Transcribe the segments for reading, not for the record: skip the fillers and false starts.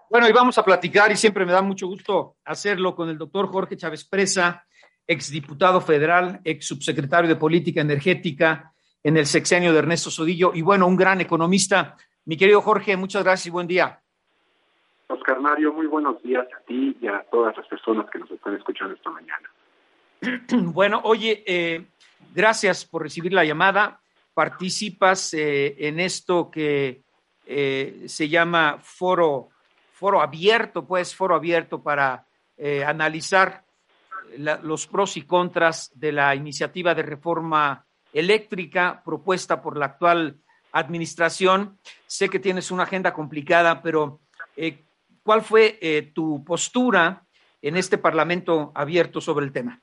Bueno, y vamos a platicar, y siempre me da mucho gusto hacerlo con el doctor Jorge Chávez Presa, exdiputado federal, ex subsecretario de Política Energética en el sexenio de Ernesto Zedillo, y bueno, un gran economista. Mi querido Jorge, muchas gracias y buen día. Oscar Mario, muy buenos días a ti y a todas las personas que nos están escuchando esta mañana. Bueno, oye, gracias por recibir la llamada. Participas en esto que se llama foro abierto, pues foro abierto para analizar los pros y contras de la iniciativa de reforma eléctrica propuesta por la actual administración. Sé que tienes una agenda complicada, pero ¿cuál fue tu postura en este Parlamento abierto sobre el tema?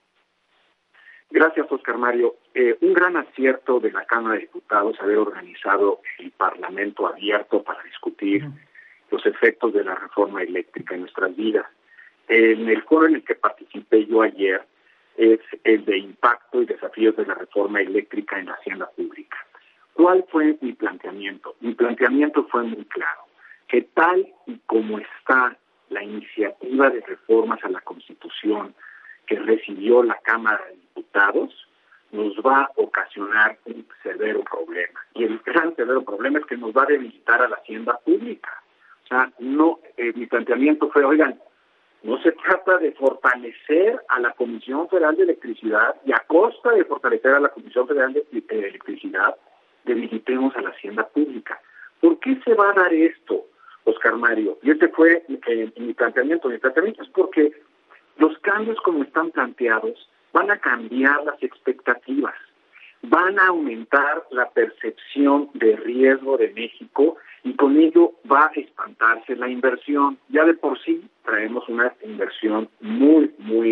Gracias, Oscar Mario. Un gran acierto de la Cámara de Diputados haber organizado el Parlamento abierto para discutir los efectos de la reforma eléctrica en nuestras vidas. En el foro en el que participé yo ayer es el de impacto y desafíos de la reforma eléctrica en la hacienda pública. ¿Cuál fue mi planteamiento? Mi planteamiento fue muy claro, que tal y como está la iniciativa de reformas a la Constitución que recibió la Cámara de Diputados, nos va a ocasionar un severo problema. Y el gran severo problema es que nos va a debilitar a la hacienda pública. O sea, mi planteamiento fue, oigan, no se trata de fortalecer a la Comisión Federal de Electricidad y a costa de fortalecer a la Comisión Federal de Electricidad, debilitemos a la hacienda pública. ¿Por qué se va a dar esto, Oscar Mario? Y este fue mi planteamiento. Mi planteamiento es porque los cambios como están planteados van a cambiar las expectativas, van a aumentar la percepción de riesgo de México y con ello va a espantarse la inversión. Ya de por sí traemos una inversión muy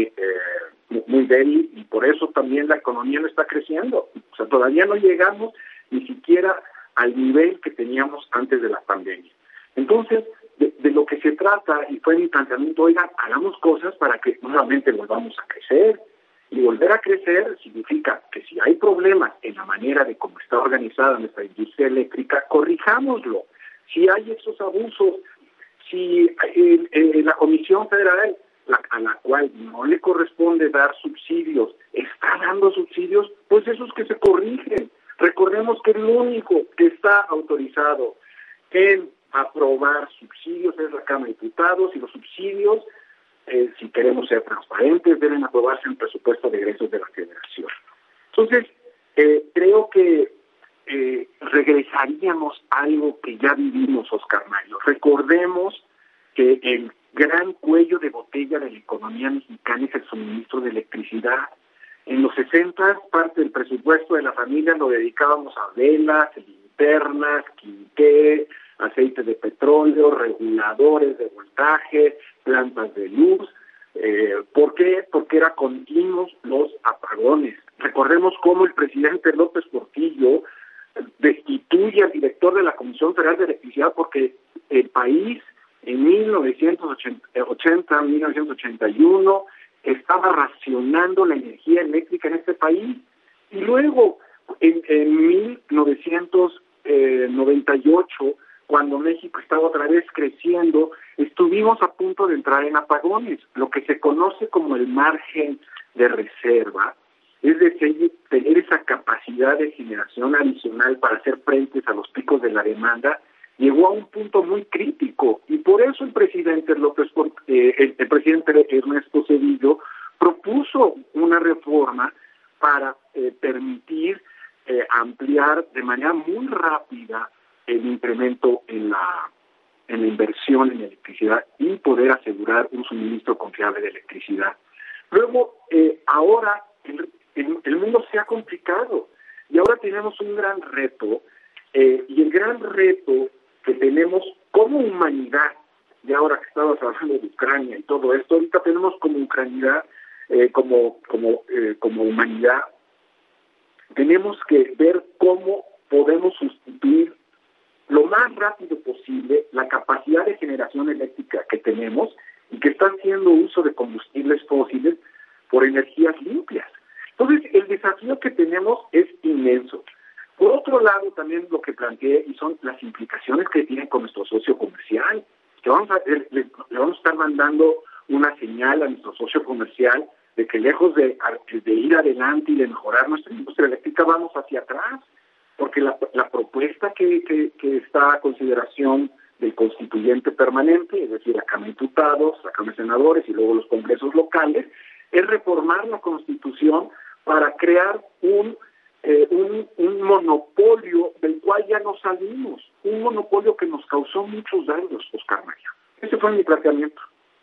débil y por eso también la economía no está creciendo. O sea, todavía no llegamos ni siquiera al nivel que teníamos antes de la pandemia. Entonces, de lo que se trata, y fue mi planteamiento, oigan, hagamos cosas para que nuevamente volvamos a crecer. Y volver a crecer significa que si hay problemas en la manera de cómo está organizada nuestra industria eléctrica, corrijámoslo. Si hay esos abusos, si la Comisión Federal, a la cual no le corresponde dar subsidios, está dando subsidios, pues esos que se corrigen. Recordemos que el único que está autorizado en aprobar subsidios es la Cámara de Diputados, y los subsidios, si queremos ser transparentes, deben aprobarse en presupuesto de egresos de la Federación. Entonces, creo que regresaríamos a algo que ya vivimos, Oscar Mario. Recordemos que el gran cuello de botella de la economía mexicana es el suministro de electricidad. En los 60, parte del presupuesto de la familia lo dedicábamos a velas, linternas, quinqué, aceite de petróleo, reguladores de voltaje, plantas de luz. ¿Por qué? Porque eran continuos los apagones. Recordemos cómo el presidente López Portillo destituye al director de la Comisión Federal de Electricidad porque el país en 1981 estaba racionando la energía eléctrica en este país, y luego en 1998, cuando México estaba otra vez creciendo, estuvimos a punto de entrar en apagones. Lo que se conoce como el margen de reserva, es decir, tener esa capacidad de generación adicional para hacer frente a los picos de la demanda, llegó a un punto muy crítico, y por eso el presidente Ernesto Zedillo propuso una reforma para permitir ampliar de manera muy rápida el incremento en la inversión en electricidad y poder asegurar un suministro confiable de electricidad. Luego, ahora el mundo se ha complicado y ahora tenemos un gran reto, y el gran reto que tenemos como humanidad, y ahora que estamos hablando de Ucrania y todo esto, ahorita tenemos como humanidad, como humanidad, tenemos que ver cómo podemos sustituir lo más rápido posible la capacidad de generación eléctrica que tenemos y que está haciendo uso de combustibles fósiles por energías limpias. Entonces, el desafío que tenemos es inmenso. Por otro lado, también lo que planteé, y son las implicaciones que tienen con nuestro socio comercial. que le vamos a estar mandando una señal a nuestro socio comercial de que lejos de ir adelante y de mejorar nuestra industria eléctrica, vamos hacia atrás, porque la propuesta que está a consideración del constituyente permanente, es decir, la Cámara de Diputados, la Cámara de Senadores y luego los congresos locales, es reformar la Constitución para crear un monopolio del cual ya no salimos, un monopolio que nos causó muchos daños, Oscar Mario. Ese fue mi planteamiento.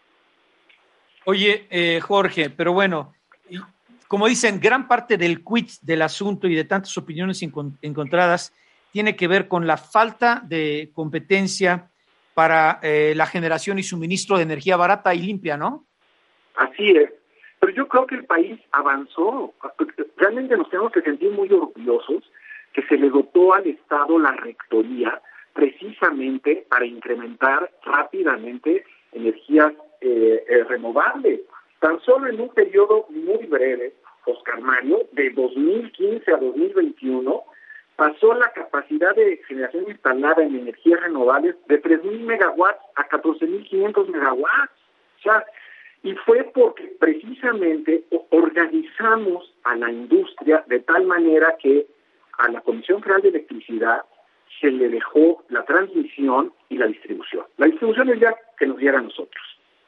Oye, Jorge, pero bueno, como dicen, gran parte del quid del asunto y de tantas opiniones encontradas tiene que ver con la falta de competencia para la generación y suministro de energía barata y limpia, ¿no? Así es. Pero yo creo que el país avanzó. Realmente nos tenemos que sentir muy orgullosos que se le dotó al Estado la rectoría precisamente para incrementar rápidamente energías renovables. Tan solo en un periodo muy breve, Oscar Mario, de 2015 a 2021, pasó la capacidad de generación instalada en energías renovables de 3,000 megawatts a 14,500 megawatts. O sea, y fue porque precisamente organizamos a la industria de tal manera que a la Comisión Federal de Electricidad se le dejó la transmisión y la distribución. La distribución es ya que nos diera a nosotros.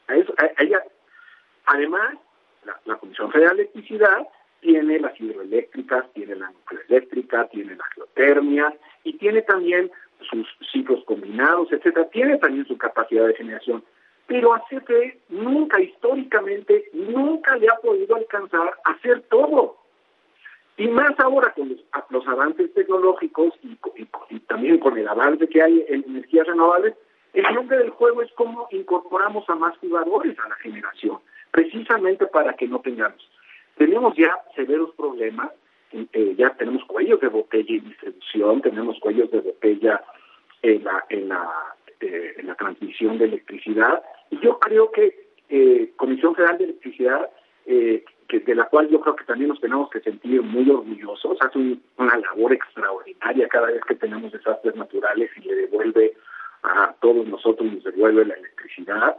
Además, la Comisión Federal de Electricidad tiene las hidroeléctricas, tiene la nucleoeléctrica, tiene la geotermia y tiene también sus ciclos combinados, etcétera. Tiene también su capacidad de generación. Pero a CFE históricamente, nunca le ha podido alcanzar a hacer todo. Y más ahora con los avances tecnológicos y también con el avance que hay en energías renovables, el nombre del juego es cómo incorporamos a más jugadores a la generación, precisamente para que no tenemos ya severos problemas, ya tenemos cuellos de botella en distribución, tenemos cuellos de botella en la transmisión de electricidad, y yo creo que Comisión Federal de Electricidad, de la cual yo creo que también nos tenemos que sentir muy orgullosos, hace una labor extraordinaria cada vez que tenemos desastres naturales y le devuelve a todos nosotros, nos devuelve la electricidad,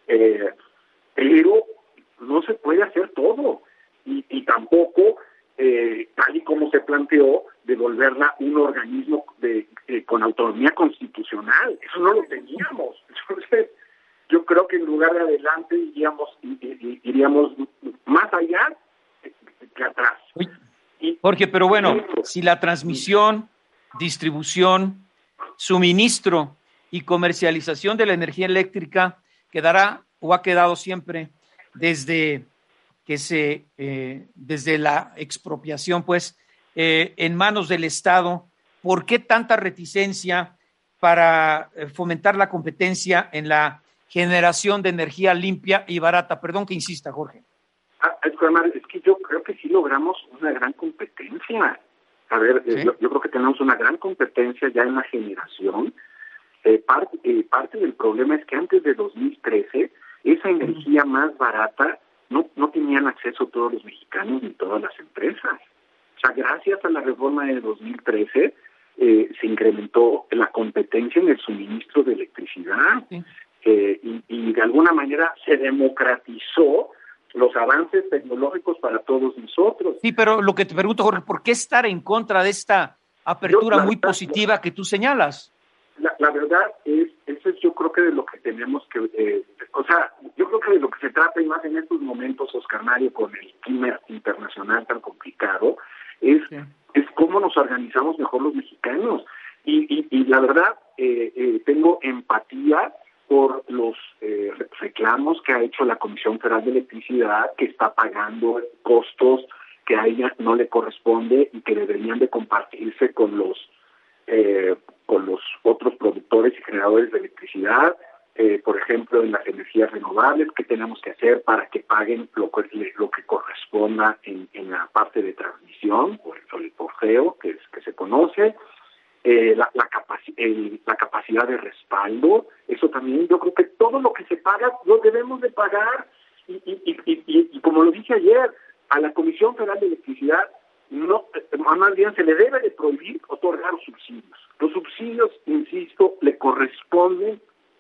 pero no se puede hacer todo, y tampoco, tal y como se planteó, devolverla un organismo con autonomía constitucional. Eso no lo teníamos. Entonces, yo creo que en lugar de adelante iríamos más allá que atrás. Jorge, pero bueno, si la transmisión, distribución, suministro y comercialización de la energía eléctrica quedará o ha quedado siempre desde la expropiación, pues, en manos del Estado, ¿por qué tanta reticencia para fomentar la competencia en la generación de energía limpia y barata? Perdón que insista, Jorge. Es que yo creo que sí logramos una gran competencia. A ver, ¿sí? Yo creo que tenemos una gran competencia ya en la generación. Parte del problema es que antes de 2013, esa energía más barata no tenían acceso todos los mexicanos ni todas las empresas. O sea, gracias a la reforma de 2013 se incrementó la competencia en el suministro de electricidad. Sí. Y de alguna manera se democratizó los avances tecnológicos para todos nosotros. Sí, pero lo que te pregunto, Jorge, ¿por qué estar en contra de esta apertura muy positiva que tú señalas? La verdad eso es yo creo que de lo que tenemos que, yo creo que de lo que se trata, y más en estos momentos, Oscar Mario, con el clima internacional tan complicado, es cómo nos organizamos mejor los mexicanos. Y la verdad, tengo empatía por los reclamos que ha hecho la Comisión Federal de Electricidad, que está pagando costos que a ella no le corresponde y que deberían de compartirse con los otros productores y generadores de electricidad. Por ejemplo, en las energías renovables, ¿qué tenemos que hacer para que paguen lo que corresponda en la parte de transmisión, o el porceo que se conoce? La capacidad de respaldo, eso también, yo creo que todo lo que se paga lo debemos de pagar, y como lo dije ayer, a la Comisión Federal de Electricidad más bien se le debe de prohibir otorgar subsidios. Los subsidios, insisto, le corresponden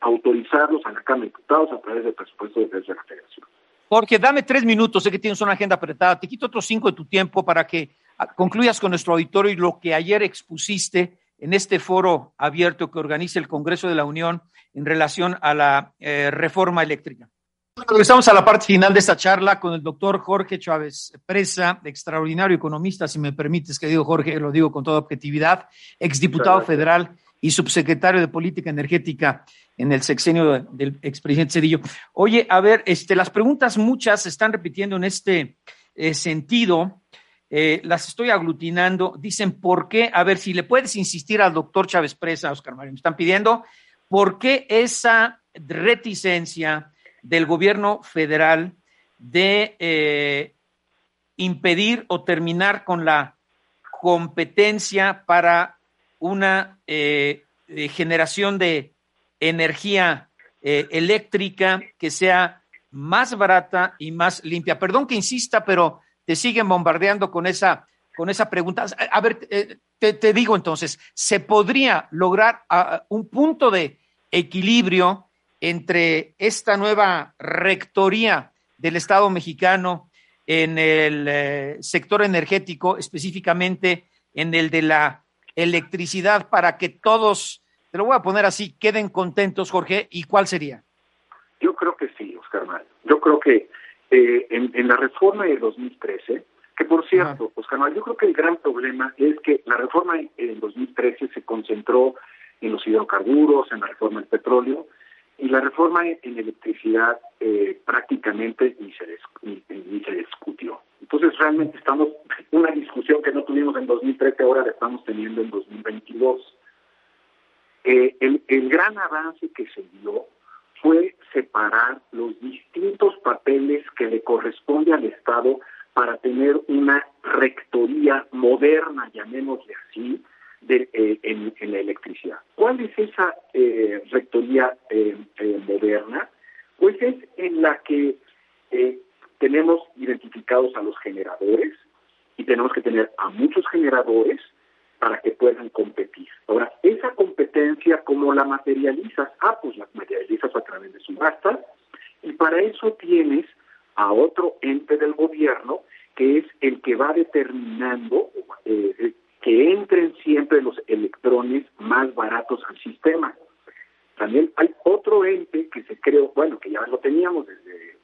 autorizarlos a la Cámara de Diputados a través del presupuesto de la Federación. Jorge, dame 3 minutos, sé que tienes una agenda apretada, te quito otros 5 de tu tiempo para que concluyas con nuestro auditorio y lo que ayer expusiste en este foro abierto que organiza el Congreso de la Unión en relación a la reforma eléctrica. Regresamos a la parte final de esta charla con el doctor Jorge Chávez Presa, extraordinario economista, si me permites, querido Jorge, lo digo con toda objetividad, exdiputado federal y subsecretario de Política Energética en el sexenio del expresidente Zedillo. Oye, a ver, las preguntas muchas se están repitiendo en este sentido, las estoy aglutinando. Dicen, ¿por qué? A ver, si le puedes insistir al doctor Chávez Presa, Oscar Mario, me están pidiendo, ¿por qué esa reticencia del gobierno federal de impedir o terminar con la competencia para una generación de energía eléctrica que sea más barata y más limpia? Perdón que insista, pero te siguen bombardeando con esa pregunta. A ver, te digo entonces, ¿se podría lograr un punto de equilibrio entre esta nueva rectoría del Estado mexicano en el sector energético, específicamente en el de la electricidad, para que todos, te lo voy a poner así, queden contentos, Jorge? ¿Y cuál sería? Yo creo que sí, Oscar Mario. Yo creo que en la reforma de 2013, que por cierto, Oscar Mario, yo creo que el gran problema es que la reforma en 2013 se concentró en los hidrocarburos, en la reforma del petróleo, y la reforma en electricidad prácticamente ni se discutió. Entonces realmente estamos, una discusión que no tuvimos en 2013, ahora la estamos teniendo en 2022. El gran avance que se dio fue separar los distintos papeles que le corresponde al Estado para tener una rectoría moderna, llamémosle así, en la electricidad. ¿Cuál es esa rectoría moderna? Pues es en la que tenemos identificados a los generadores y tenemos que tener a muchos generadores para que puedan competir. Ahora, esa competencia, ¿cómo la materializas? Pues la materializas a través de subastas, y para eso tienes a otro ente del gobierno que es el que va determinando que entren siempre los electrones más baratos al sistema. También hay otro ente que se creó, que ya lo teníamos desde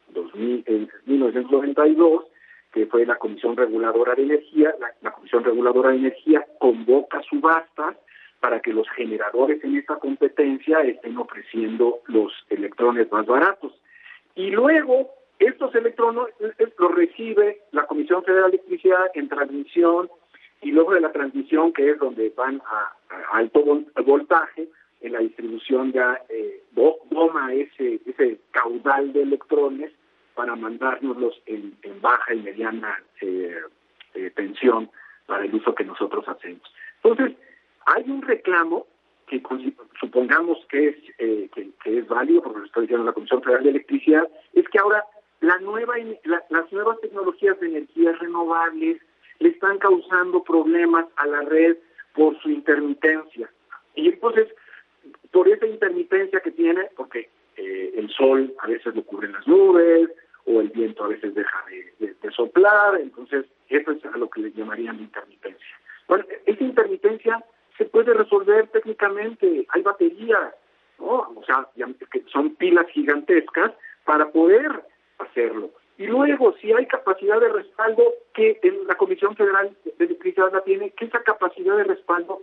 1992, que fue la Comisión Reguladora de Energía. La Comisión Reguladora de Energía convoca subastas para que los generadores en esta competencia estén ofreciendo los electrones más baratos. Y luego, estos electrones los recibe la Comisión Federal de Electricidad en transmisión, y luego de la transmisión, que es donde van a alto voltaje, en la distribución ya toma ese caudal de electrones para mandárnoslos en baja y mediana tensión para el uso que nosotros hacemos. Entonces, hay un reclamo que supongamos que es válido, porque lo está diciendo la Comisión Federal de Electricidad, es que ahora las nuevas tecnologías de energías renovables le están causando problemas a la red por su intermitencia. Y entonces, por esa intermitencia que tiene, porque el sol a veces lo cubren las nubes, o el viento a veces deja de soplar, entonces eso es a lo que le llamarían intermitencia. Bueno, esa intermitencia se puede resolver técnicamente, hay baterías, ¿no? O sea, que son pilas gigantescas para poder hacerlo. Y luego, si hay capacidad de respaldo, que la Comisión Federal de Electricidad la tiene, que esa capacidad de respaldo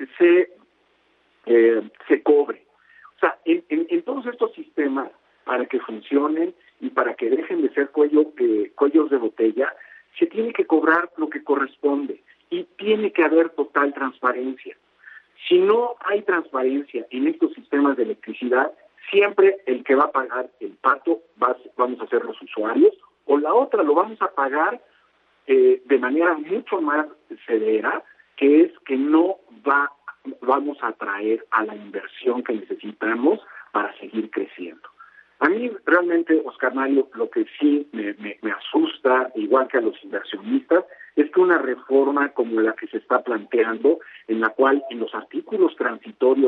se cobre. O sea, en todos estos sistemas, para que funcionen y para que dejen de ser cuellos de botella, se tiene que cobrar lo que corresponde y tiene que haber total transparencia. Si no hay transparencia en estos sistemas de electricidad, siempre el que va a pagar el pato vamos a ser los usuarios, o la otra lo vamos a pagar de manera mucho más severa, que es que no vamos a atraer a la inversión que necesitamos para seguir creciendo. A mí realmente, Oscar Mario, lo que sí me asusta, igual que a los inversionistas, es que una reforma como la que se está planteando, en la cual en los artículos transitorios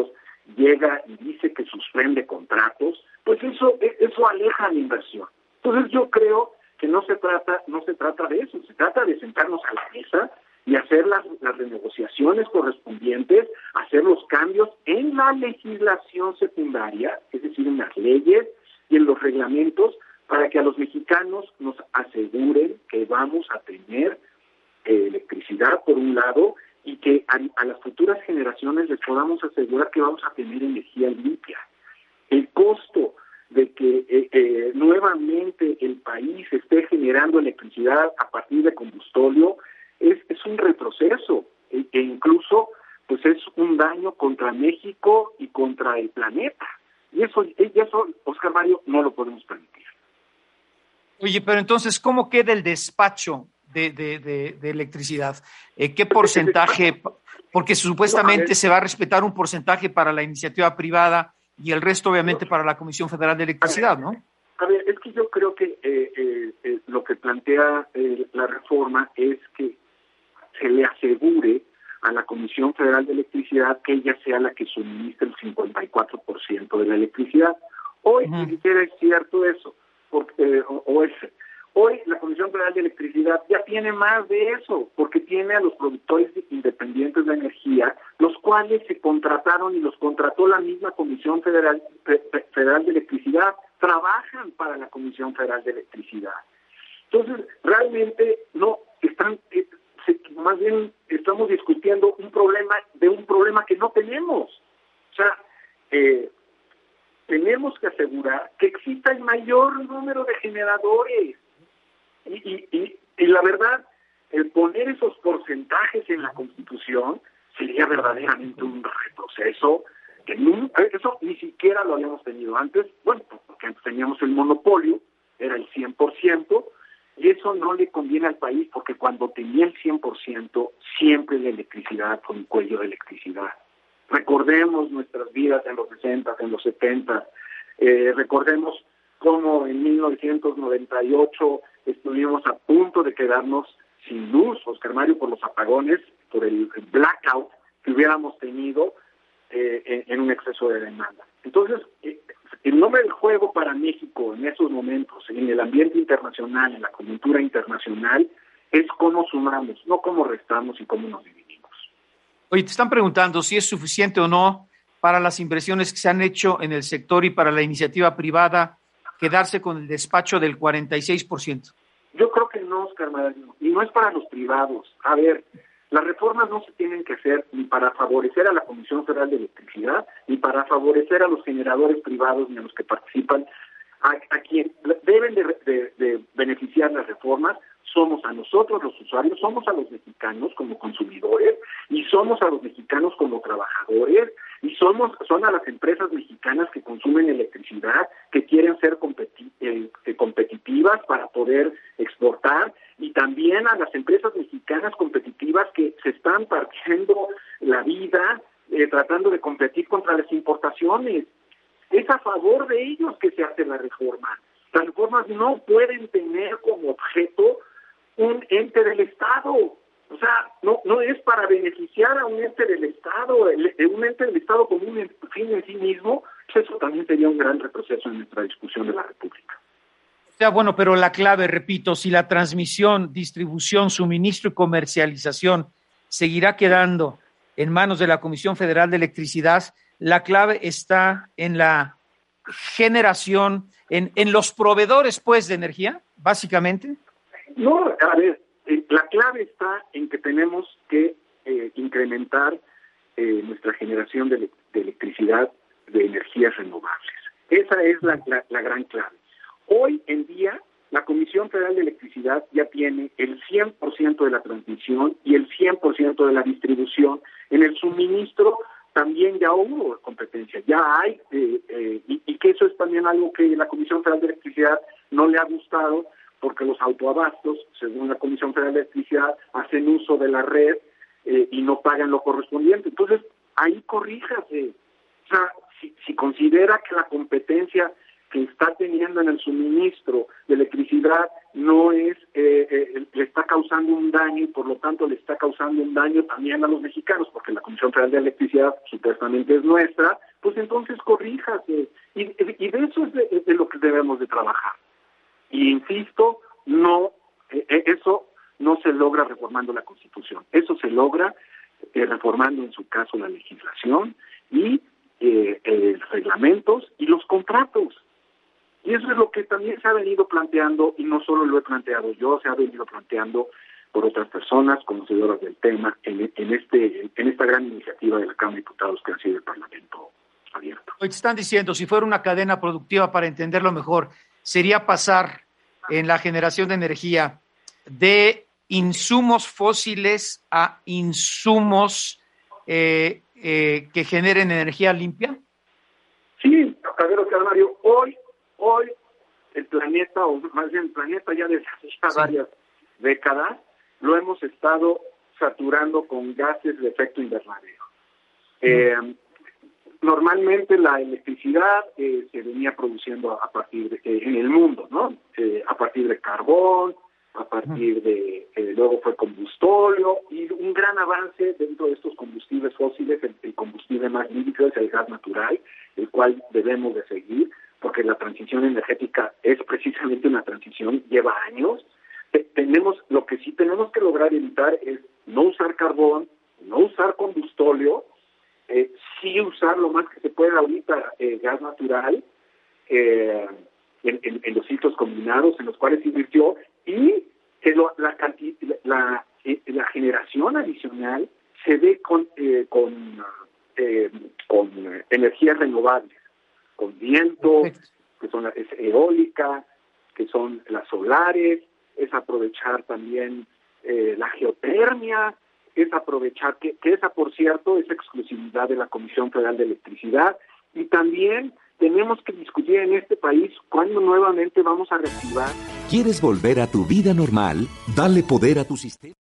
llega y dice que suspende contratos, pues eso aleja la inversión. Entonces yo creo que no se trata de eso, se trata de sentarnos a la mesa y hacer las renegociaciones correspondientes, hacer los cambios en la legislación secundaria, es decir, en las leyes y en los reglamentos, para que a los mexicanos nos aseguren que vamos a tener electricidad por un lado, y que a las futuras generaciones les podamos asegurar que vamos a tener energía limpia. El costo de que nuevamente el país esté generando electricidad a partir de combustible es un retroceso e incluso pues es un daño contra México y contra el planeta. Y eso, Oscar Mario, no lo podemos permitir. Oye, pero entonces, ¿cómo queda el despacho de electricidad? ¿Qué porcentaje? Porque supuestamente se va a respetar un porcentaje para la iniciativa privada y el resto obviamente para la Comisión Federal de Electricidad, ¿no? A ver, es que yo creo que lo que plantea la reforma es que se le asegure a la Comisión Federal de Electricidad que ella sea la que suministre el 54% de la electricidad. Hoy ni siquiera es cierto eso, porque hoy la Comisión Federal de Electricidad ya tiene más de eso, porque tiene a los productores independientes de energía, los cuales se contrataron y los contrató la misma Comisión Federal de Electricidad, trabajan para la Comisión Federal de Electricidad. Entonces, realmente no están, más bien estamos discutiendo un problema que no tenemos. O sea, tenemos que asegurar que exista el mayor número de generadores. Y la verdad, el poner esos porcentajes en la Constitución sería verdaderamente un retroceso, que eso ni siquiera lo habíamos tenido antes, bueno, porque antes teníamos el monopolio, era el 100%, y eso no le conviene al país, porque cuando tenía el 100%, siempre la electricidad fue un cuello de electricidad. Recordemos nuestras vidas en los 60, en los 70, recordemos cómo en 1998 estuvimos a punto de quedarnos sin luz, Oscar Mario, por los apagones, por el blackout que hubiéramos tenido en un exceso de demanda. Entonces, el nombre del juego para México en esos momentos, en el ambiente internacional, en la coyuntura internacional, es cómo sumamos, no cómo restamos y cómo nos dividimos. Oye, te están preguntando si es suficiente o no para las inversiones que se han hecho en el sector y para la iniciativa privada quedarse con el despacho del 46%. Yo creo que no, Oscar Mario, y no es para los privados. A ver, las reformas no se tienen que hacer ni para favorecer a la Comisión Federal de Electricidad, ni para favorecer a los generadores privados ni a los que participan. A quien deben de beneficiar las reformas somos a nosotros los usuarios, somos a los mexicanos como consumidores y somos a los mexicanos como trabajadores y son a las empresas mexicanas que consumen electricidad, que quieren ser competitivas para poder exportar, y también a las empresas mexicanas competitivas que se están partiendo la vida tratando de competir contra las importaciones. Es a favor de ellos que se hace la reforma. Las reformas no pueden tener como objeto un ente del Estado. O sea, no es para beneficiar a un ente del Estado, un ente del Estado como un fin en sí mismo. Pues eso también sería un gran retroceso en nuestra discusión de la República. O sea, bueno, pero la clave, repito, si la transmisión, distribución, suministro y comercialización seguirá quedando en manos de la Comisión Federal de Electricidad, la clave está en la generación, en los proveedores, pues, de energía, básicamente. No, a ver, la clave está en que tenemos que incrementar nuestra generación de electricidad de energías renovables. Esa es la gran clave. Hoy en día, la Comisión Federal de Electricidad ya tiene el 100% de la transmisión y el 100% de la distribución. En el suministro también ya hubo competencia, ya hay, y que eso es también algo que la Comisión Federal de Electricidad no le ha gustado, porque los autoabastos, según la Comisión Federal de Electricidad, hacen uso de la red y no pagan lo correspondiente. Entonces, ahí corríjase. O sea, si considera que la competencia que está teniendo en el suministro de electricidad no es, le está causando un daño y por lo tanto le está causando un daño también a los mexicanos, porque la Comisión Federal de Electricidad supuestamente es nuestra, pues entonces corríjase. Y de eso es de lo que debemos de trabajar. Y insisto, no, eso no se logra reformando la Constitución, eso se logra reformando en su caso la legislación y reglamentos y los contratos. Y eso es lo que también se ha venido planteando, y no solo lo he planteado yo, se ha venido planteando por otras personas conocedoras del tema en esta gran iniciativa de la Cámara de Diputados que ha sido el Parlamento abierto. Hoy te están diciendo, si fuera una cadena productiva, para entenderlo mejor, sería pasar en la generación de energía de insumos fósiles a insumos que generen energía limpia. Sí, a ver, Oscar Mario, hoy el planeta, o más bien el planeta ya desde hace varias décadas, lo hemos estado saturando con gases de efecto invernadero. Normalmente la electricidad se venía produciendo a partir de, en el mundo, ¿no? A partir de carbón, a partir de, luego fue combustóleo, y un gran avance dentro de estos combustibles fósiles, el combustible más líquido es el gas natural, el cual debemos de seguir, porque la transición energética es precisamente una transición, lleva años. Lo que sí tenemos que lograr evitar es no usar carbón, no usar combustóleo, sí usar lo más que se pueda ahorita gas natural en los ciclos combinados en los cuales invirtió, y que la generación adicional se dé con energías renovables, con viento, que son es eólica, que son las solares, es aprovechar también la geotermia, es aprovechar, que esa, por cierto, es exclusividad de la Comisión Federal de Electricidad, y también tenemos que discutir en este país cuándo nuevamente vamos a reactivar. ¿Quieres volver a tu vida normal? Dale poder a tu sistema.